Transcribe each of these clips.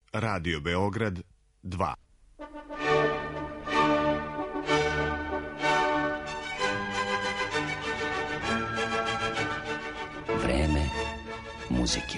Radio Beograd 2. Vreme muzike.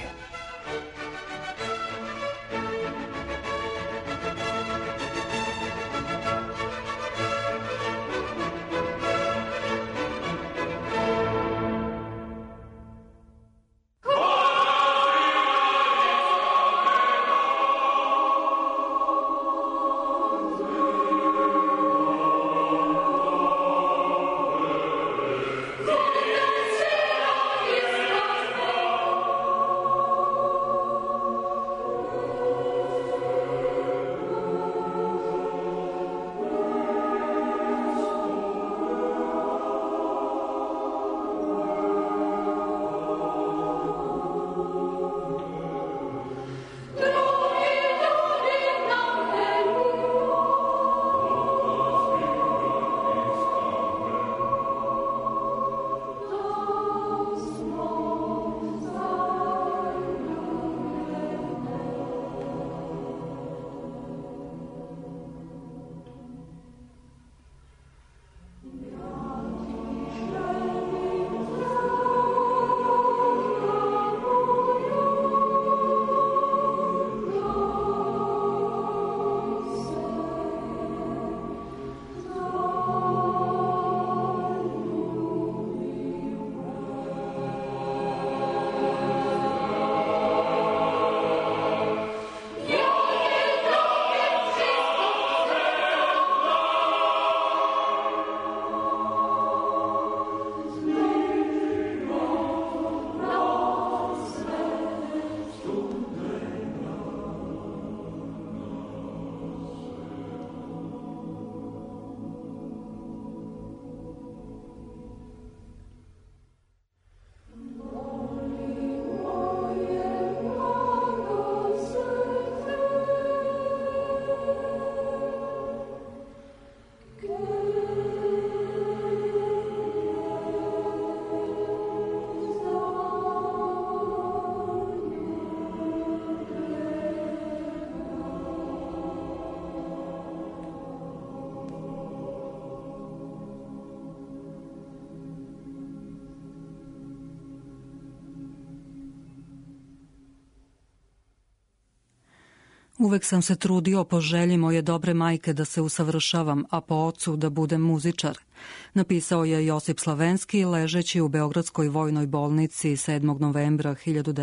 Uvek sam se trudio po želji moje dobre majke da se usavršavam, a po ocu da budem muzičar. Napisao je Josip Slavenski ležeći u Beogradskoj vojnoj bolnici 7. novembra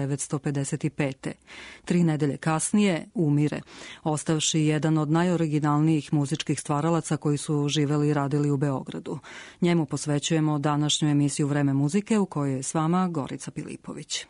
1955. 3 nedelje kasnije umire, ostavši jedan od najoriginalnijih muzičkih stvaralaca koji su živeli i radili u Beogradu. Njemu posvećujemo današnju emisiju Vreme muzike u kojoj je s vama Gorica Pilipović.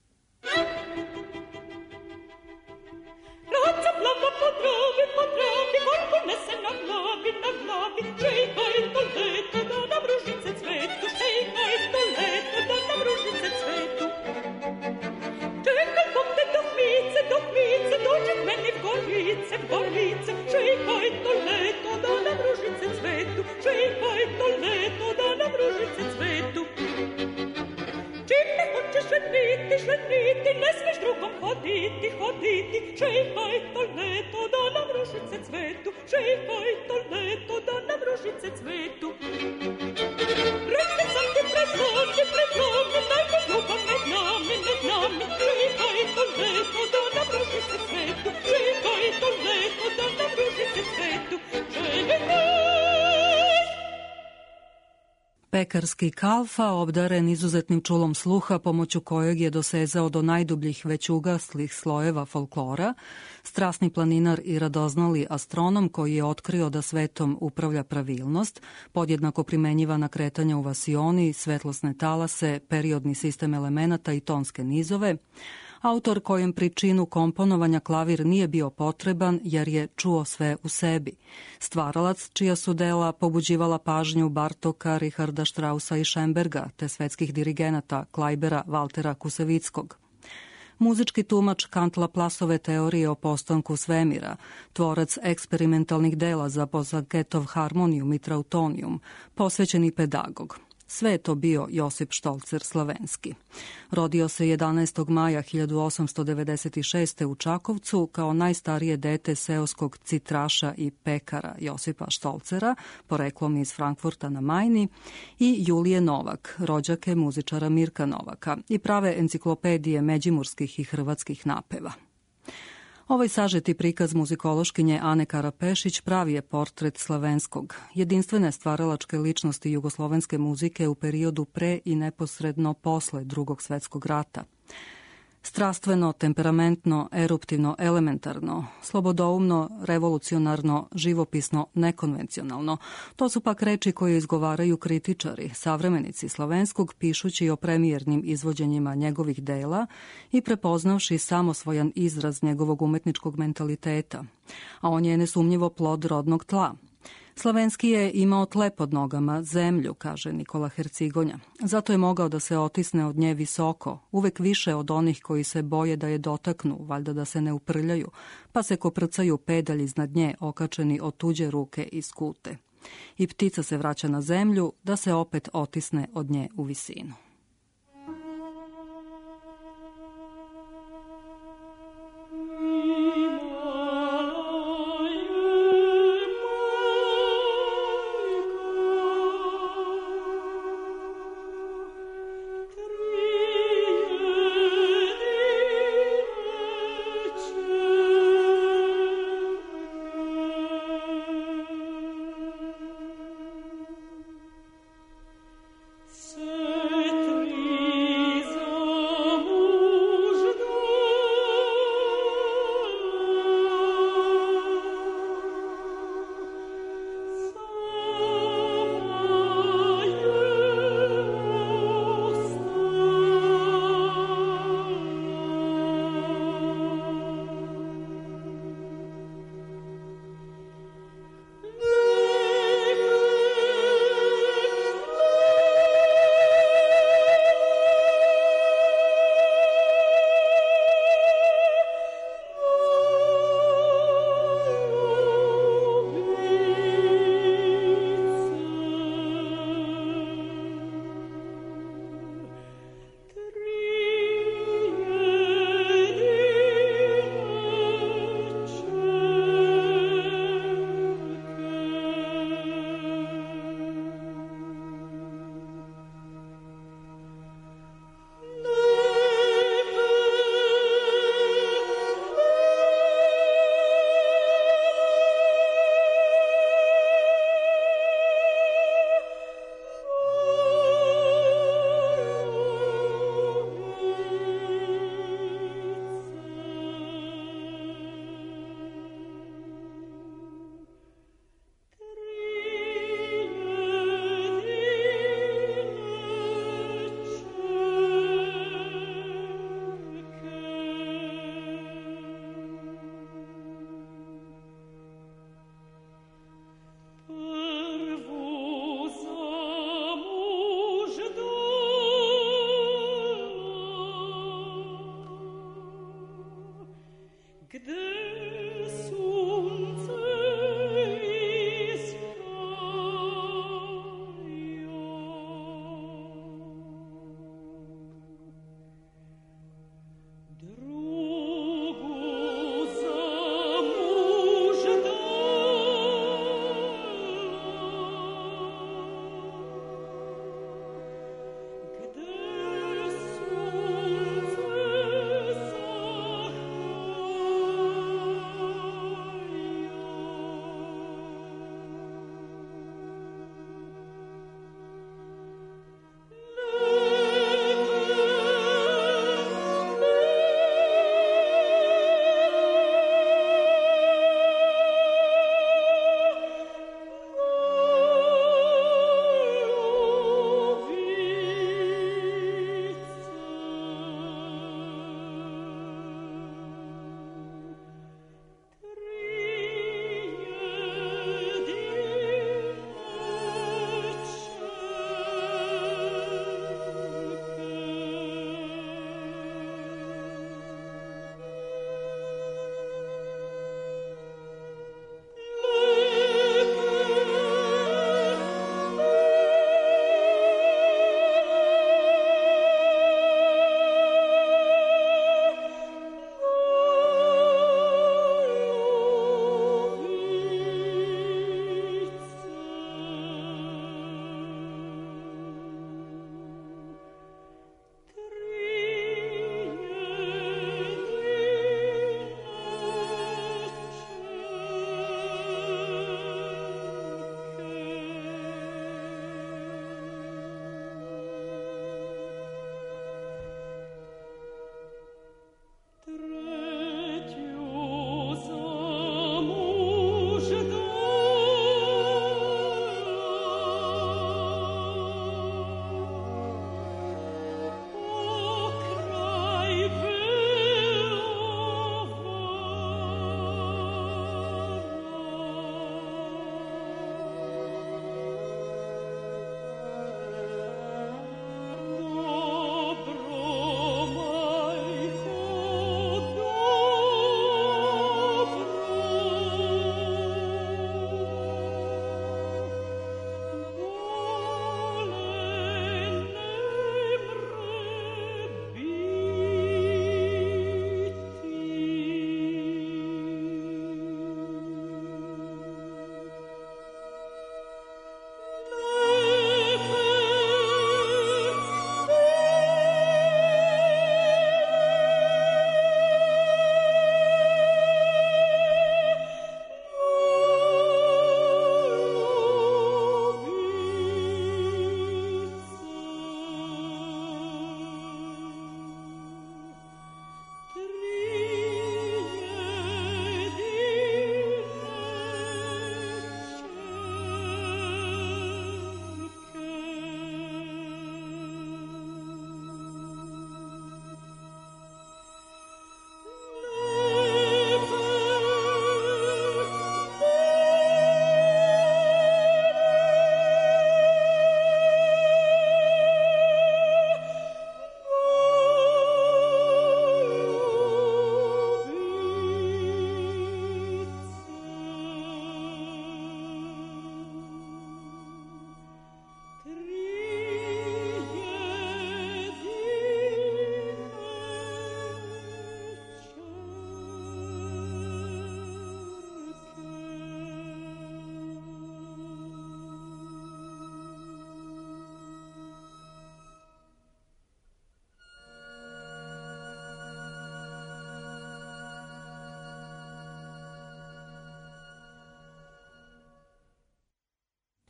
Šleniti, ne smiješ drugom hoditi, čekaj to leto da nam ružice cvetu, čekaj to leto da nam ružice cvetu. Rekli sam ti pred nami, najbolj ljubav med nami, čekaj to leto da nam ružice cvetu, čekaj to leto da nam ružice cvetu, čekaj. Pekarski Kalfa, obdaren izuzetnim čulom sluha pomoću kojeg je dosezao do najdubljih već ugaslih slojeva folklora, strasni planinar i radoznali astronom koji je otkrio da svetom upravlja pravilnost, podjednako primenjiva na kretanja u vasioni, svetlosne talase, periodni sistem elemenata i tonske nizove, autor kojem pri činu komponovanja klavir nije bio potreban jer je čuo sve u sebi. Stvaralac čija su dela pobuđivala pažnju Bartoka, Richarda Straussa i Schönberga, te svetskih dirigenata Kleibera, Valtera Kusevickog. Muzički tumač Kant Laplasove teorije o postanku svemira, tvorac eksperimentalnih dela za Bosaketov harmonijum i trautonijum, posvećeni pedagog. Sve je to bio Josip Štolcer Slavenski. Rodio se 11. maja 1896. u Čakovcu kao najstarije dete seoskog citraša i pekara Josipa Štolcera, poreklom iz Frankfurta na Majni, i Julije Novak, rođake muzičara Mirka Novaka i prave enciklopedije međimurskih i hrvatskih napeva. Ovaj sažeti prikaz muzikološkinje Ane Karapešić pravi je portret Slavenskog, jedinstvene stvaralačke ličnosti jugoslovenske muzike u periodu pre i neposredno posle Drugog svetskog rata. Strastveno, temperamentno, eruptivno, elementarno, slobodoumno, revolucionarno, živopisno, nekonvencionalno. To su pak reči koje izgovaraju kritičari, savremenici Slavenskog, pišući o premijernim izvođenjima njegovih dela i prepoznavši samosvojan izraz njegovog umetničkog mentaliteta. A on je nesumnjivo plod rodnog tla. Slavenski je imao tle pod nogama, zemlju, kaže Nikola Hercigonja. Zato je mogao da se otisne od nje visoko, uvek više od onih koji se boje da je dotaknu, valjda da se ne uprljaju, pa se koprcaju pedalj iznad nje okačeni od tuđe ruke i skute. I ptica se vraća na zemlju da se opet otisne od nje u visinu. Set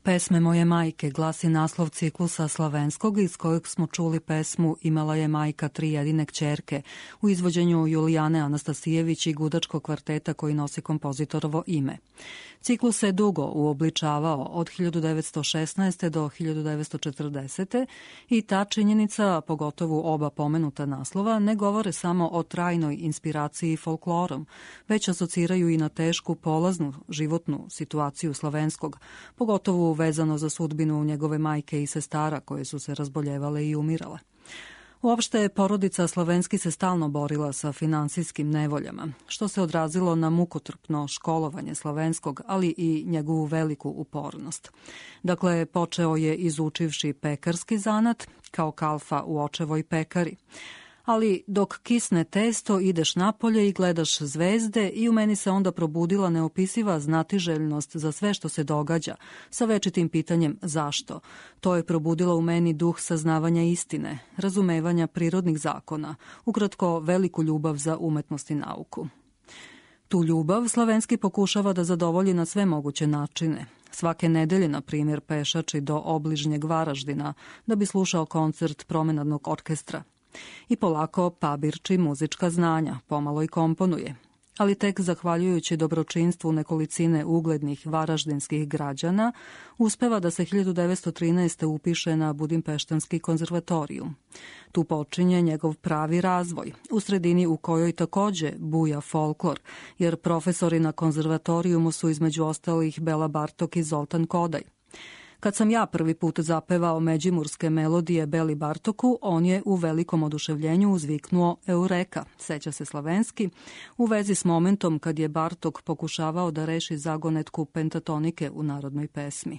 Pesme moje majke glasi naslov ciklusa slavenskog iz kojeg smo čuli pesmu Imala je majka tri jedine kćerke u izvođenju Julijane Anastasijević i gudačkog kvarteta koji nosi kompozitorovo ime. Ciklus se dugo uobličavao od 1916. do 1940. i ta činjenica, pogotovo oba pomenuta naslova, ne govore samo o trajnoj inspiraciji folklorom, već asociraju i na tešku polaznu životnu situaciju slavenskog, pogotovo vezano za sudbinu njegove majke i sestara koje su se razboljevale i umirale. Uopšte, porodica Slavenski se stalno borila sa finansijskim nevoljama, što se odrazilo na mukotrpno školovanje Slavenskog, ali i njegovu veliku upornost. Dakle, počeo je izučivši pekarski zanat, kao kalfa u očevoj pekari. Ali dok kisne testo, ideš napolje i gledaš zvezde i u meni se onda probudila neopisiva znatiželjnost za sve što se događa, sa večitim pitanjem zašto. To je probudilo u meni duh saznavanja istine, razumevanja prirodnih zakona, ukratko veliku ljubav za umetnost i nauku. Tu ljubav Slavenski pokušava da zadovolji na sve moguće načine. Svake nedelje, na primjer, pešači do obližnjeg Varaždina da bi slušao koncert promenadnog orkestra. I polako pabirči muzička znanja, pomalo i komponuje. Ali tek zahvaljujući dobročinstvu nekolicine uglednih varaždinskih građana, uspeva da se 1913. upiše na Budimpeštanski konzervatorijum. Tu počinje njegov pravi razvoj, u sredini u kojoj takođe buja folklor, jer profesori na konzervatorijumu su između ostalih Bela Bartok i Zoltan Kodaj. Kad sam ja prvi put zapevao međimurske melodije Beli Bartoku, on je u velikom oduševljenju uzviknuo Eureka, seća se Slavenski, u vezi s momentom kad je Bartok pokušavao da reši zagonetku pentatonike u narodnoj pesmi.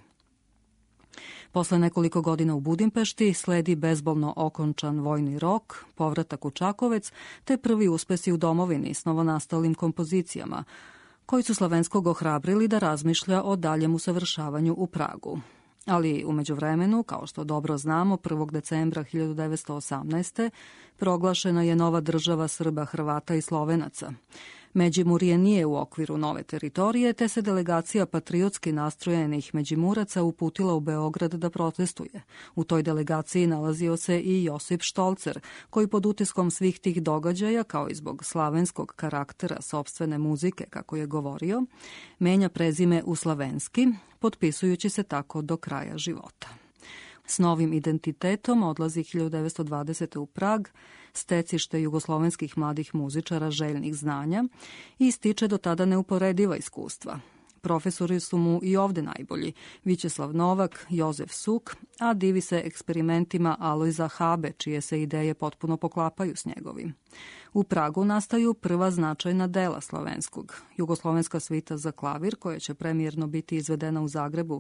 Posle nekoliko godina u Budimpešti sledi bezbolno okončan vojni rok, povratak u Čakovec, te prvi uspesi u domovini s novonastalim kompozicijama, koji su Slavenskog ohrabrili da razmišlja o daljem usavršavanju u Pragu. Ali u međuvremenu, kao što dobro znamo, 1. decembra 1918. proglašena je nova država Srba, Hrvata i Slovenaca. Međimurje nije u okviru nove teritorije, te se delegacija patriotski nastrojenih Međimuraca uputila u Beograd da protestuje. U toj delegaciji nalazio se i Josip Štolcer, koji pod utiskom svih tih događaja, kao i zbog slavenskog karaktera sopstvene muzike, kako je govorio, menja prezime u Slavenski, potpisujući se tako do kraja života. S novim identitetom odlazi 1920. u Prag, stecište jugoslovenskih mladih muzičara željnih znanja i stiče do tada neuporediva iskustva. Profesori su mu i ovde najbolji, Vićeslav Novak, Jozef Suk, a divi se eksperimentima Alojza Habe, čije se ideje potpuno poklapaju s njegovim. U Pragu nastaju prva značajna dela Slavenskog, jugoslovenska svita za klavir, koja će premijerno biti izvedena u Zagrebu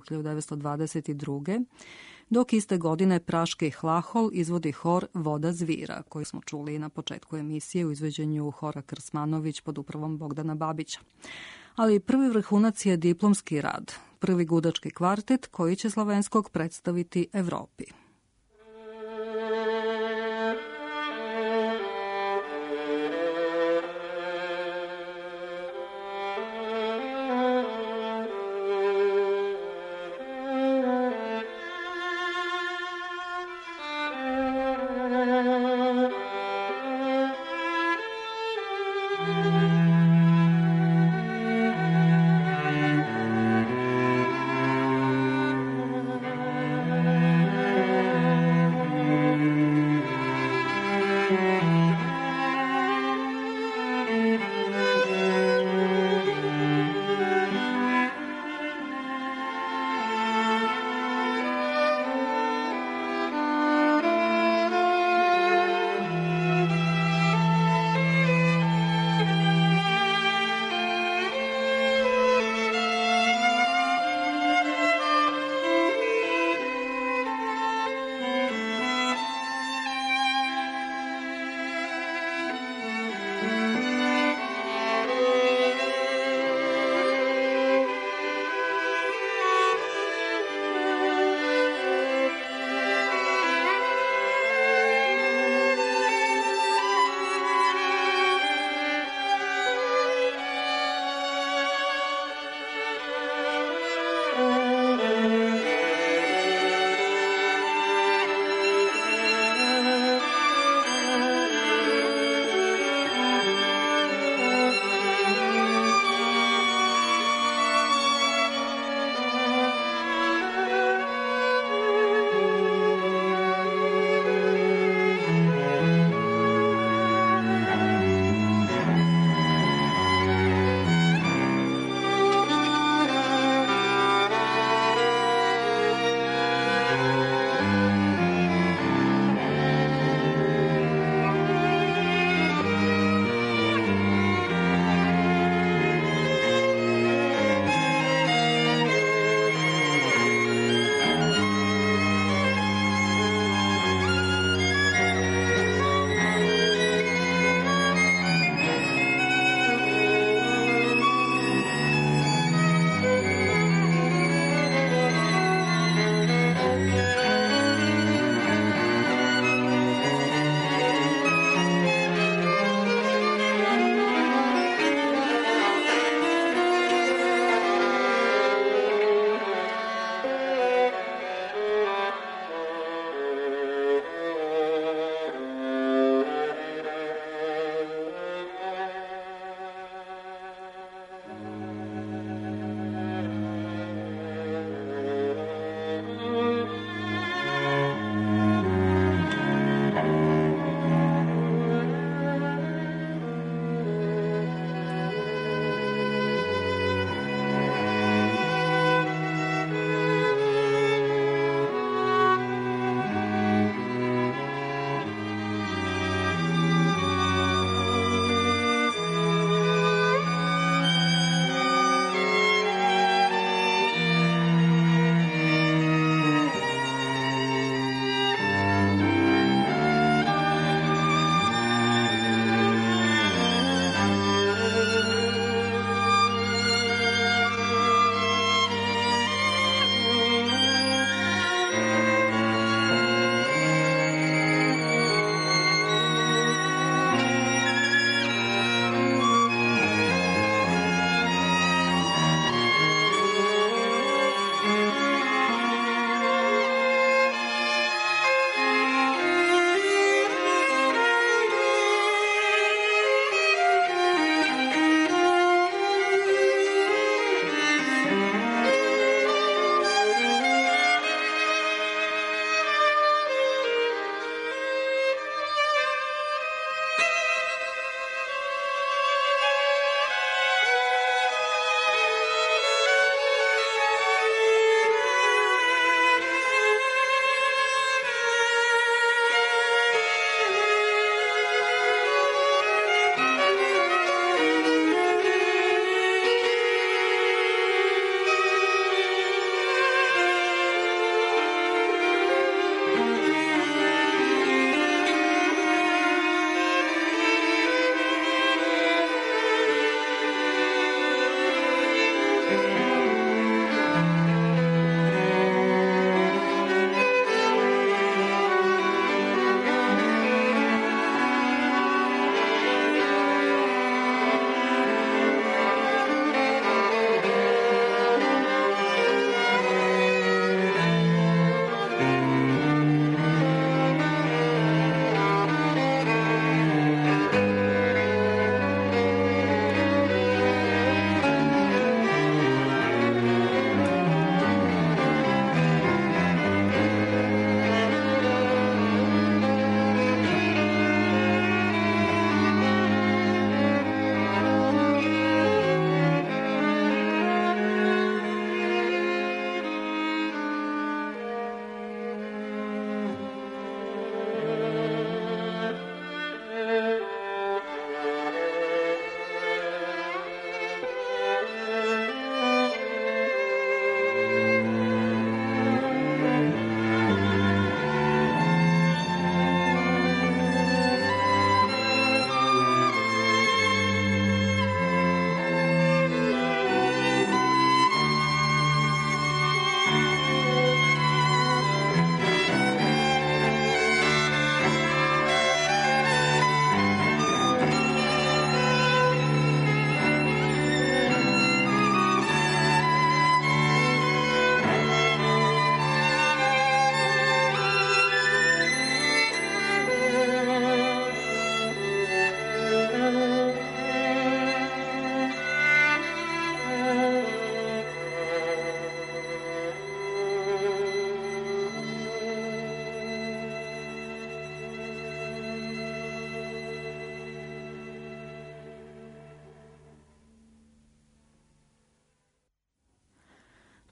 1922. Dok iste godine praški Hlahol izvodi hor Voda zvira, koji smo čuli na početku emisije u izveđenju hora Krsmanović pod upravom Bogdana Babića. Ali prvi vrhunac je diplomski rad, prvi gudački kvartet koji će Slavenskog predstaviti Evropi.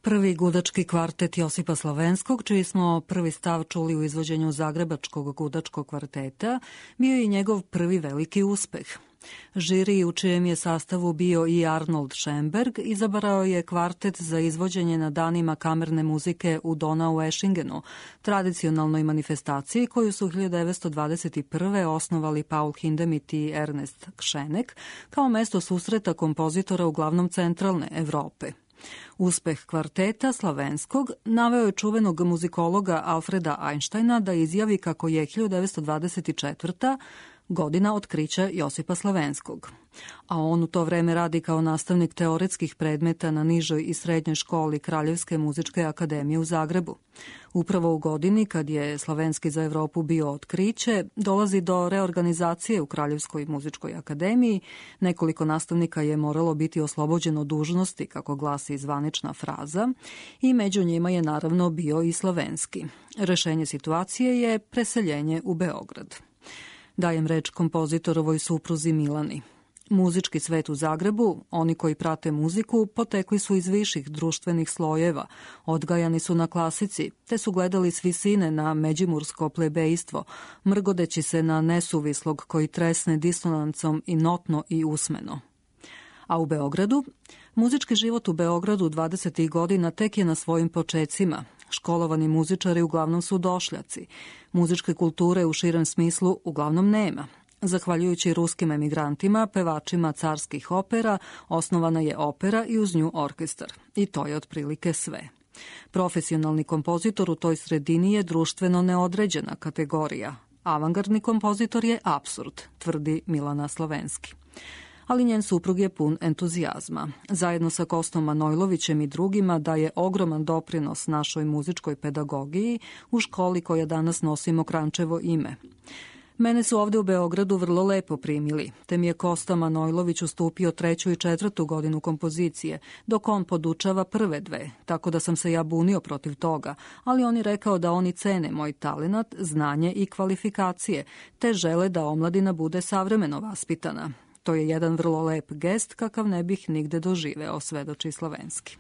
Prvi gudački kvartet Josipa Slavenskog, čiji smo prvi stav čuli u izvođenju Zagrebačkog gudačkog kvarteta, bio je i njegov prvi veliki uspeh. Žiri u čijem je sastavu bio i Arnold Schoenberg izabrao je kvartet za izvođenje na danima kamerne muzike u Donau-Eschingenu, tradicionalnoj manifestaciji koju su 1921. osnovali Paul Hindemith i Ernest Kšenek kao mesto susreta kompozitora uglavnom centralne Evrope. Uspeh kvarteta Slavenskog naveo je čuvenog muzikologa Alfreda Einsteina da izjavi kako je 1924. godina otkrića Josipa Slavenskog, a on u to vreme radi kao nastavnik teoretskih predmeta na nižoj i srednjoj školi Kraljevske muzičke akademije u Zagrebu. Upravo u godini kad je Slavenski za Evropu bio otkriće, dolazi do reorganizacije u Kraljevskoj muzičkoj akademiji, nekoliko nastavnika je moralo biti oslobođeno dužnosti, kako glasi zvanična fraza, i među njima je naravno bio i Slavenski. Rešenje situacije je preseljenje u Beograd. Dajem reč kompozitorovoj supruzi Milani. Muzički svet u Zagrebu, oni koji prate muziku, potekli su iz viših društvenih slojeva, odgajani su na klasici, te su gledali s visine na međimursko plebejstvo, mrgodeći se na nesuvislog koji tresne disonancom i notno i usmeno. A u Beogradu? Muzički život u Beogradu 20. godina tek je na svojim počecima. Školovani muzičari uglavnom su došljaci. Muzičke kulture u širem smislu uglavnom nema. Zahvaljujući ruskim emigrantima, pevačima carskih opera, osnovana je opera i uz nju orkestar. I to je otprilike sve. Profesionalni kompozitor u toj sredini je društveno neodređena kategorija. Avangardni kompozitor je apsurd, tvrdi Milana Slavenski. Ali njen suprug je pun entuzijazma. Zajedno sa Kostom Manojlovićem i drugima daje ogroman doprinos našoj muzičkoj pedagogiji u školi koja danas nosi Mokrančevo ime. Mene su ovde u Beogradu vrlo lepo primili, te mi je Kosta Manojlović ustupio 3. i 4. godinu kompozicije, dok on podučava prve 2, tako da sam se ja bunio protiv toga, ali on je rekao da oni cene moj talenat, znanje i kvalifikacije, te žele da omladina bude savremeno vaspitana. To je jedan vrlo lep gest kakav ne bih nigde doživeo, svedoči Slavenski.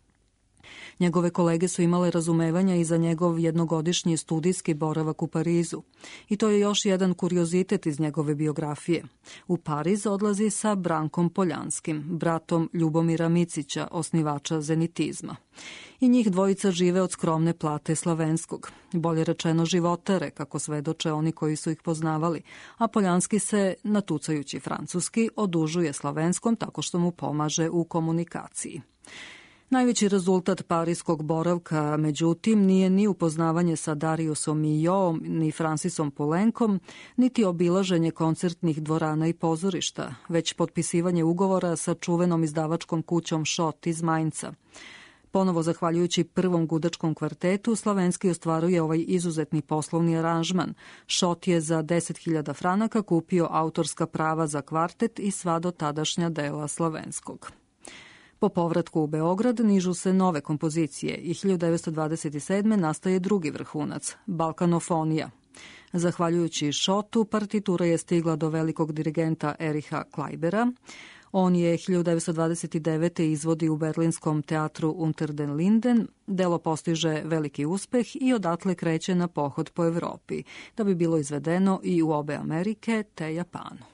Njegove kolege su imale razumevanja i za njegov jednogodišnji studijski boravak u Parizu. I to je još jedan kuriozitet iz njegove biografije. U Pariz odlazi sa Brankom Poljanskim, bratom Ljubomira Micića, osnivača zenitizma. I njih dvojica žive od skromne plate Slavenskog. Bolje rečeno životare, kako svedoče oni koji su ih poznavali, a Poljanski se, natucajući francuski, odužuje Slavenskom tako što mu pomaže u komunikaciji. Najveći rezultat parijskog boravka, međutim, nije ni upoznavanje sa Dariusom Milhaudom ni Francisom Poulenkom, niti obilaženje koncertnih dvorana i pozorišta, već potpisivanje ugovora sa čuvenom izdavačkom kućom Schott iz Mainca. Ponovo zahvaljujući prvom gudačkom kvartetu, Slavenski ostvaruje ovaj izuzetni poslovni aranžman. Schott je za 10.000 franaka kupio autorska prava za kvartet i sva do tadašnja dela Slavenskog. Po povratku u Beograd nižu se nove kompozicije i 1927. nastaje drugi vrhunac, Balkanofonija. Zahvaljujući Schottu, partitura je stigla do velikog dirigenta Ericha Kleibera. On je 1929. izvodi u berlinskom teatru Unter den Linden, delo postiže veliki uspeh i odatle kreće na pohod po Evropi, da bi bilo izvedeno i u obe Amerike te Japanu.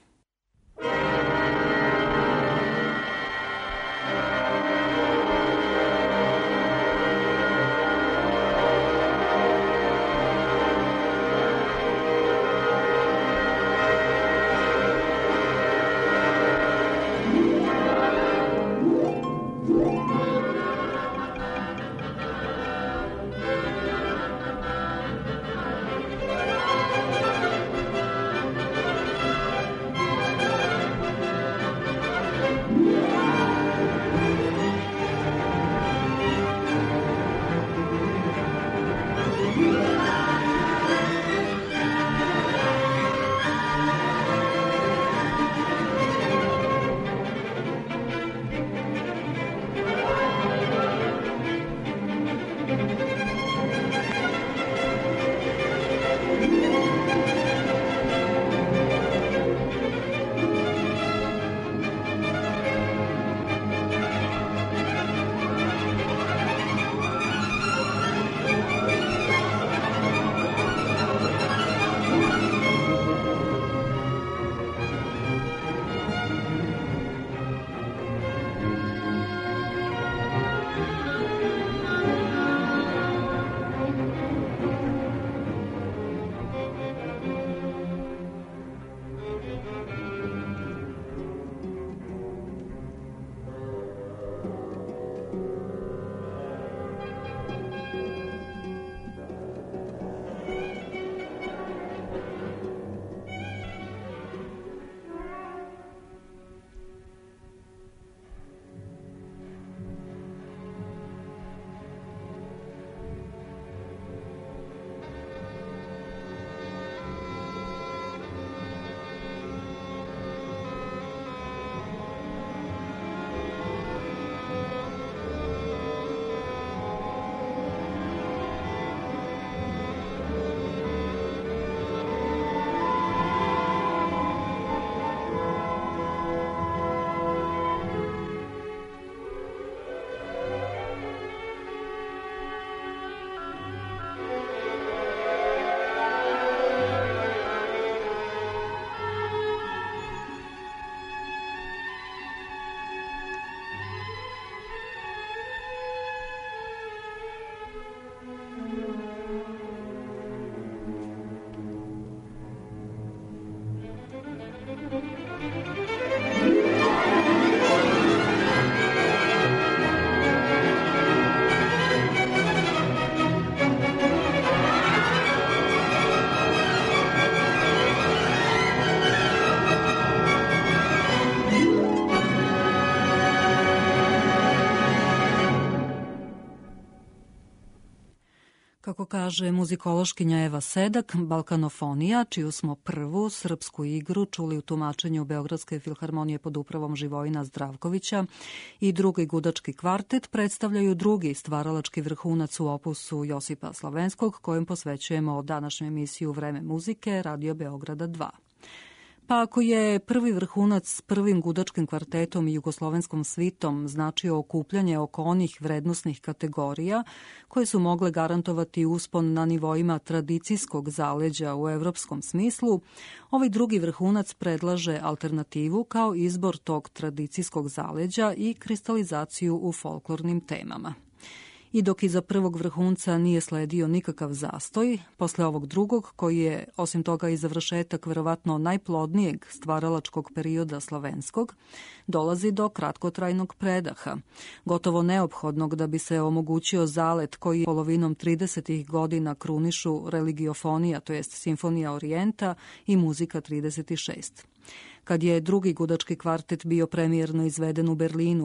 Kako kaže muzikološkinja Eva Sedak, Balkanofonija, čiju smo prvu srpsku igru čuli u tumačenju Beogradske filharmonije pod upravom Živojina Zdravkovića, i drugi gudački kvartet predstavljaju drugi stvaralački vrhunac u opusu Josipa Slavenskog, kojem posvećujemo današnju emisiju Vreme muzike Radio Beograda 2. Pa ako je prvi vrhunac s prvim gudačkim kvartetom i jugoslovenskom svitom značio okupljanje oko onih vrednosnih kategorija koje su mogle garantovati uspon na nivoima tradicijskog zaleđa u evropskom smislu, ovaj drugi vrhunac predlaže alternativu kao izbor tog tradicijskog zaleđa i kristalizaciju u folklornim temama. I dok iza prvog vrhunca nije sledio nikakav zastoj, posle ovog drugog, koji je osim toga i završetak verovatno najplodnijeg stvaralačkog perioda slovenskog, dolazi do kratkotrajnog predaha, gotovo neophodnog da bi se omogućio zalet koji polovinom 30. godina krunišu religiofonija, to jest Simfonija Orijenta i Muzika 36. Kad je drugi gudački kvartet bio premijerno izveden u Berlinu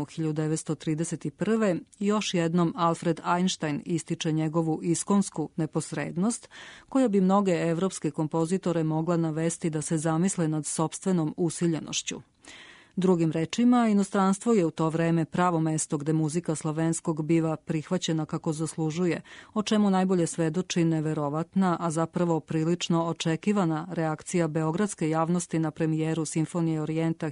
1931. još jednom Alfred Einstein ističe njegovu iskonsku neposrednost, koja bi mnoge evropske kompozitore mogla navesti da se zamisle nad sopstvenom usiljenošću. Drugim rečima, inostranstvo je u to vreme pravo mesto gde muzika slovenskog biva prihvaćena kako zaslužuje, o čemu najbolje svedoči neverovatna, a zapravo prilično očekivana reakcija beogradske javnosti na premijeru Simfonije Orijenta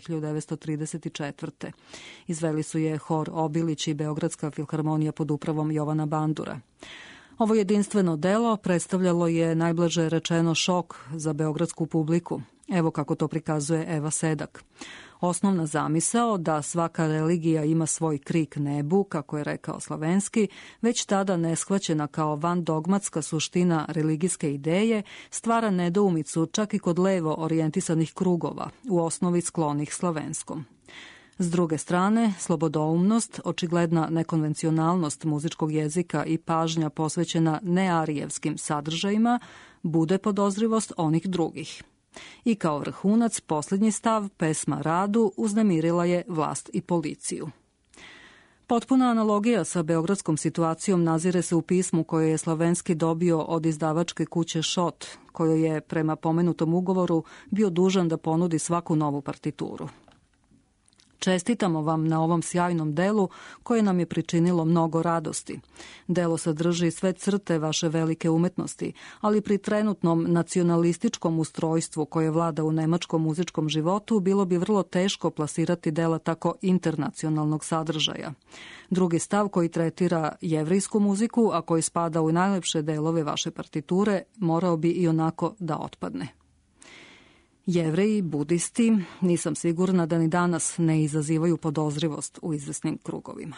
1934. Izveli su je Hor Obilić i Beogradska filharmonija pod upravom Jovana Bandura. Ovo jedinstveno delo predstavljalo je najblaže rečeno šok za beogradsku publiku. Evo kako to prikazuje Eva Sedak. Osnovna zamisao da svaka religija ima svoj krik nebu, kako je rekao Slavenski, već tada neshvaćena kao vandogmatska suština religijske ideje, stvara nedoumicu čak i kod levo orijentisanih krugova, u osnovi sklonih Slavenskom. S druge strane, slobodoumnost, očigledna nekonvencionalnost muzičkog jezika i pažnja posvećena nearijevskim sadržajima bude podozrivost onih drugih. I kao vrhunac, posljednji stav, pesma Radu, uznemirila je vlast i policiju. Potpuna analogija sa beogradskom situacijom nazire se u pismu koje je Slavenski dobio od izdavačke kuće Šot, kojoj je prema pomenutom ugovoru bio dužan da ponudi svaku novu partituru. Čestitamo vam na ovom sjajnom delu koje nam je pričinilo mnogo radosti. Delo sadrži sve crte vaše velike umetnosti, ali pri trenutnom nacionalističkom ustrojstvu koje vlada u nemačkom muzičkom životu bilo bi vrlo teško plasirati dela tako internacionalnog sadržaja. Drugi stav koji tretira jevrijsku muziku, a koji spada u najlepše delove vaše partiture, morao bi i onako da otpadne. Jevreji, budisti, nisam sigurna da ni danas ne izazivaju podozrivost u izvesnim krugovima.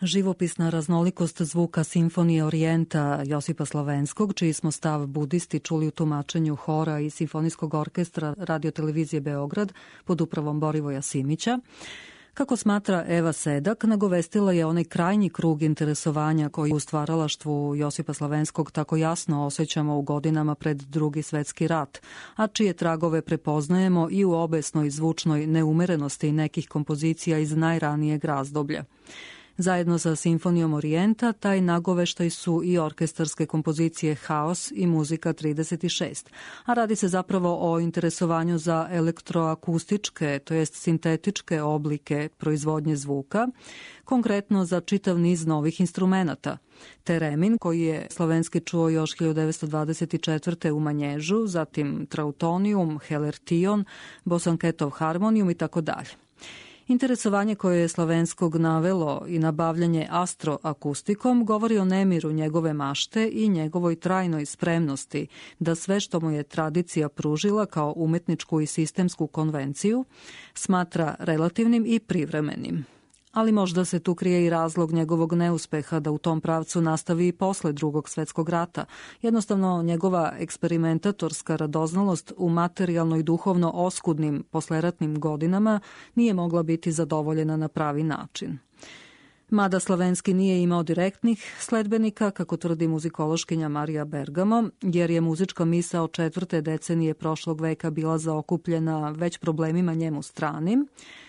Živopisna raznolikost zvuka Simfonije Orijenta Josipa Slavenskog, čiji smo stav budisti čuli u tumačenju hora i simfonijskog orkestra Radio-televizije Beograd pod upravom Borivoja Simića. Kako smatra Eva Sedak, nagovestila je onaj krajnji krug interesovanja koji u stvaralaštvu Josipa Slavenskog tako jasno osjećamo u godinama pred Drugi svetski rat, a čije tragove prepoznajemo i u obesnoj zvučnoj neumerenosti nekih kompozicija iz najranijeg razdoblja. Zajedno sa Simfonijom Orijenta, taj nagoveštaj su i orkestarske kompozicije Haos i Muzika 36, a radi se zapravo o interesovanju za elektroakustičke, to jest sintetičke oblike proizvodnje zvuka, konkretno za čitav niz novih instrumenata. Teremin, koji je Slavenski čuo još 1924. u Manježu, zatim Trautonium, Helertion, Bosanketov harmonijum i tako dalje. Interesovanje koje je Slavenskog navelo i nabavljanje astroakustikom govori o nemiru njegove mašte i njegovoj trajnoj spremnosti da sve što mu je tradicija pružila kao umetničku i sistemsku konvenciju smatra relativnim i privremenim. Ali možda se tu krije i razlog njegovog neuspeha da u tom pravcu nastavi i posle Drugog svetskog rata. Jednostavno, njegova eksperimentatorska radoznalost u materijalno i duhovno oskudnim posleratnim godinama nije mogla biti zadovoljena na pravi način. Mada Slavenski nije imao direktnih sledbenika, kako tvrdi muzikološkinja Marija Bergamo, jer je muzička misao 4. decenije prošlog veka bila zaokupljena već problemima njemu stranim,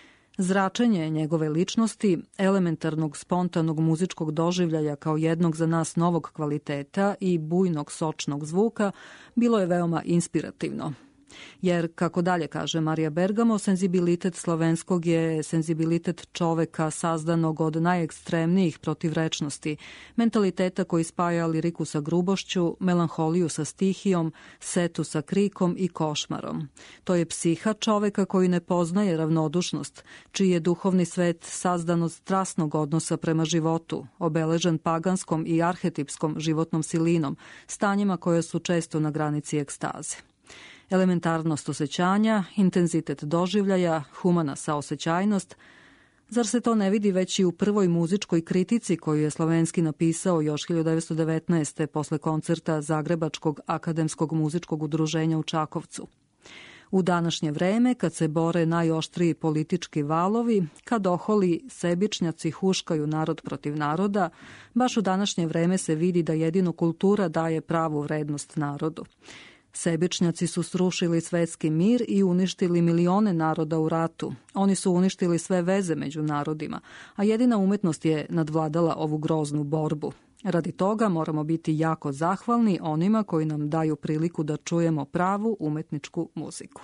zračenje njegove ličnosti, elementarnog spontanog muzičkog doživljaja kao jednog za nas novog kvaliteta i bujnog sočnog zvuka bilo je veoma inspirativno. Jer, kako dalje kaže Marija Bergamo, senzibilitet Slavenskog je senzibilitet čoveka sazdanog od najekstremnijih protivrečnosti, mentaliteta koji spaja liriku sa grubošću, melanholiju sa stihijom, setu sa krikom i košmarom. To je psiha čoveka koji ne poznaje ravnodušnost, čiji je duhovni svet sazdan od strasnog odnosa prema životu, obeležen paganskom i arhetipskom životnom silinom, stanjima koje su često na granici ekstaze. Elementarnost osjećanja, intenzitet doživljaja, humana saosećajnost. Zar se to ne vidi već i u prvoj muzičkoj kritici koju je Slavenski napisao još 1919. posle koncerta Zagrebačkog akademskog muzičkog udruženja u Čakovcu? U današnje vreme, kad se bore najoštriji politički valovi, kad oholi sebičnjaci huškaju narod protiv naroda, baš u današnje vreme se vidi da jedino kultura daje pravu vrednost narodu. Sebičnjaci su srušili svetski mir i uništili milione naroda u ratu. Oni su uništili sve veze među narodima, a jedina umetnost je nadvladala ovu groznu borbu. Radi toga moramo biti jako zahvalni onima koji nam daju priliku da čujemo pravu umetničku muziku.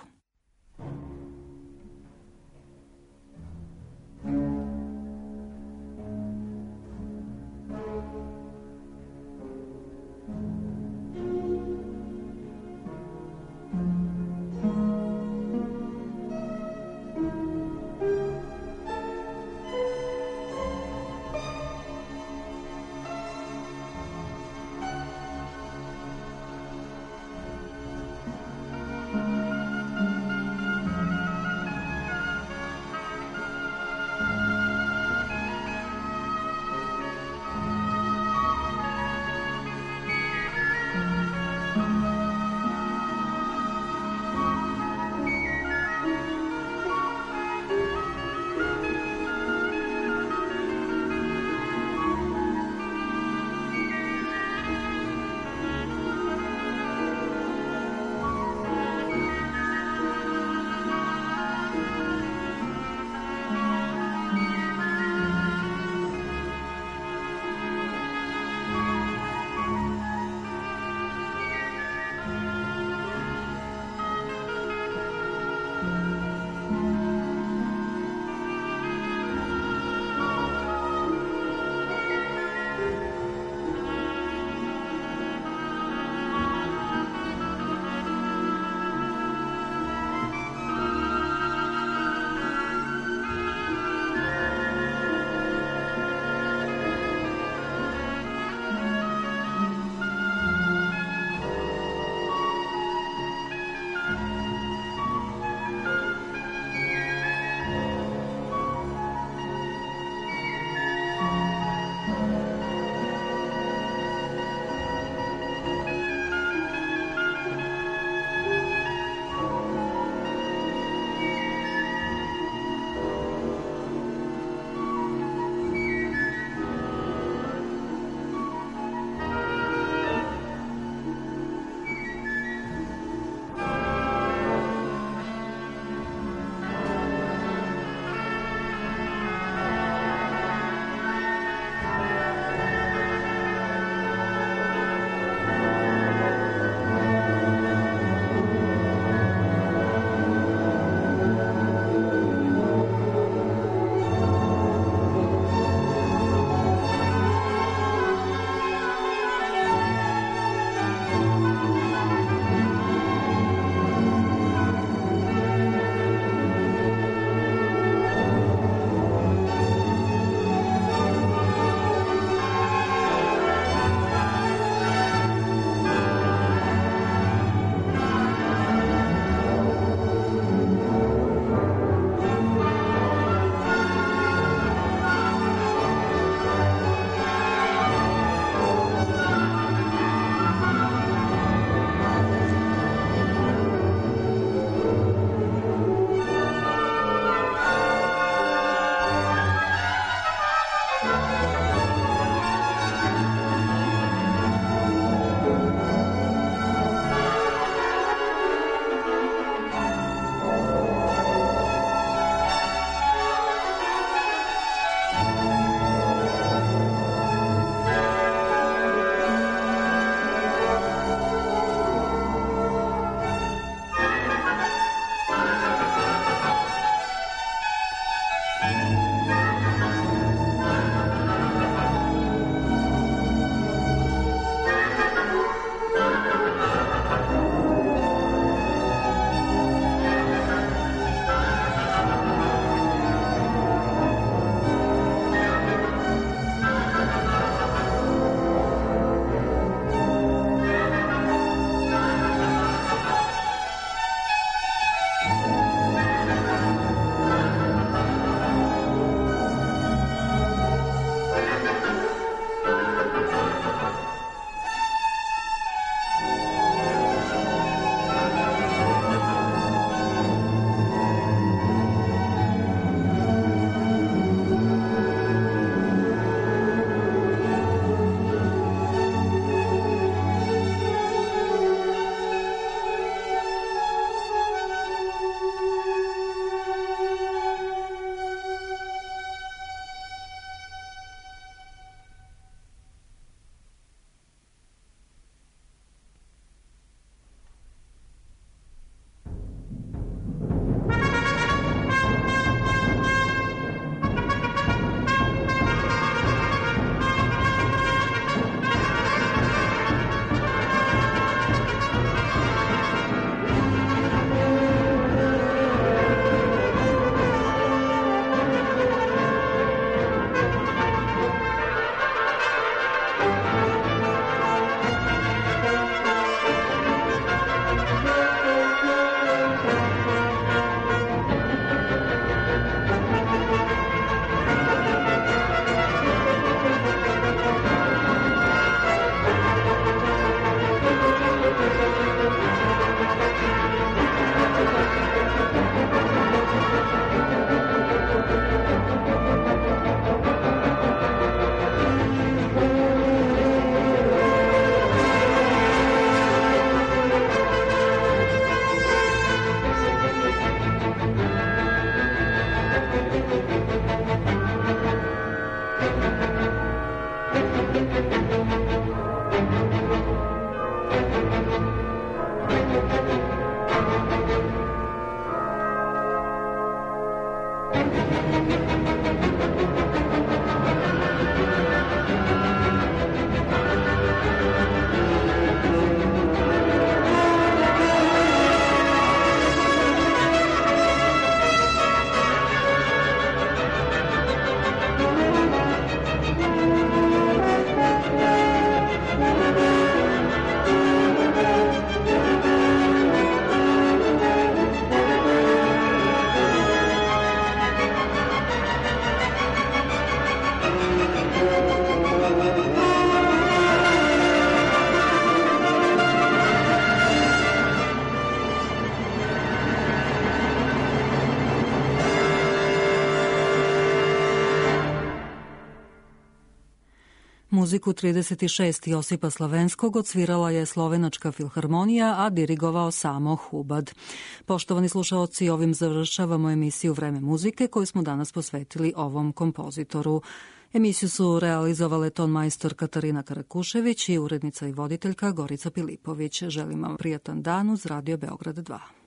muziku 36 Josipa Slavenskog odsvirala je Slovenačka filharmonija, a dirigovao samo Hubad. Poštovani slušaoci, ovim završavamo emisiju Vreme muzike koju smo danas posvetili ovom kompozitoru. Emisiju su realizovale tonmajstor Katarina Karakušević i urednica i voditeljka Gorica Pilipović. Želim vam prijatan dan uz Radio Beograd 2.